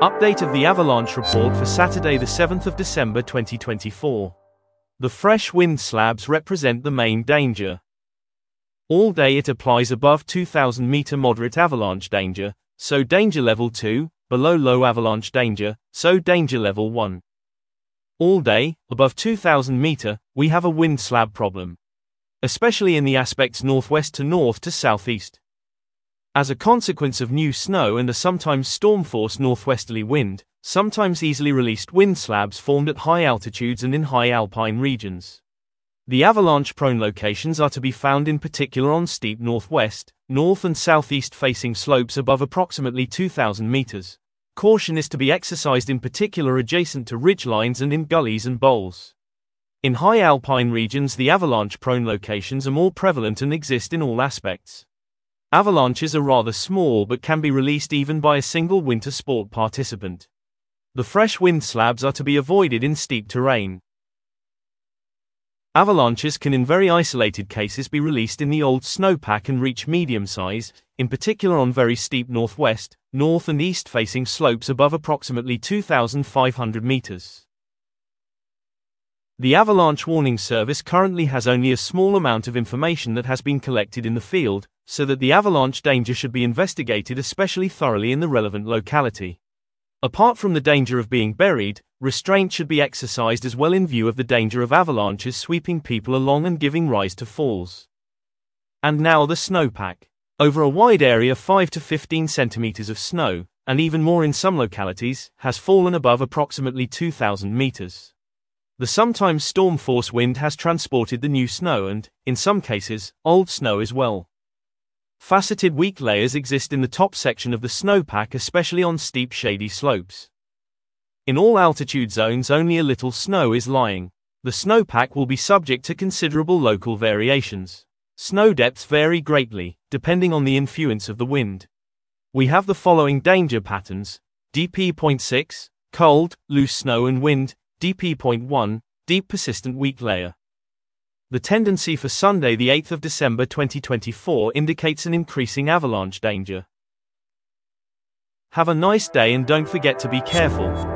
Update of the avalanche report for Saturday the 7th of December 2024. The fresh wind slabs represent the main danger. All day it applies above 2000 meter moderate avalanche danger, so danger level 2, below low avalanche danger, so danger level 1. All day, above 2000 meter, we have a wind slab problem, especially in the aspects northwest to north to southeast. As a consequence of new snow and a sometimes storm-force northwesterly wind, sometimes easily released wind slabs formed at high altitudes and in high alpine regions. The avalanche-prone locations are to be found in particular on steep northwest, north and southeast-facing slopes above approximately 2000 meters. Caution is to be exercised in particular adjacent to ridgelines and in gullies and bowls. In high alpine regions, the avalanche-prone locations are more prevalent and exist in all aspects. Avalanches are rather small but can be released even by a single winter sport participant. The fresh wind slabs are to be avoided in steep terrain. Avalanches can in very isolated cases be released in the old snowpack and reach medium size, in particular on very steep northwest, north and east facing slopes above approximately 2,500 meters. The Avalanche Warning Service currently has only a small amount of information that has been collected in the field, so that the avalanche danger should be investigated especially thoroughly in the relevant locality. Apart from the danger of being buried, restraint should be exercised as well in view of the danger of avalanches sweeping people along and giving rise to falls. And now the snowpack. Over a wide area 5 to 15 centimeters of snow, and even more in some localities, has fallen above approximately 2,000 meters. The sometimes storm-force wind has transported the new snow and, in some cases, old snow as well. Faceted weak layers exist in the top section of the snowpack, especially on steep shady slopes. In all altitude zones only a little snow is lying. The snowpack will be subject to considerable local variations. Snow depths vary greatly, depending on the influence of the wind. We have the following danger patterns: DP.6, cold, loose snow and wind; DP.1, deep persistent weak layer. The tendency for Sunday the 8th of December 2024 indicates an increasing avalanche danger. Have a nice day and don't forget to be careful.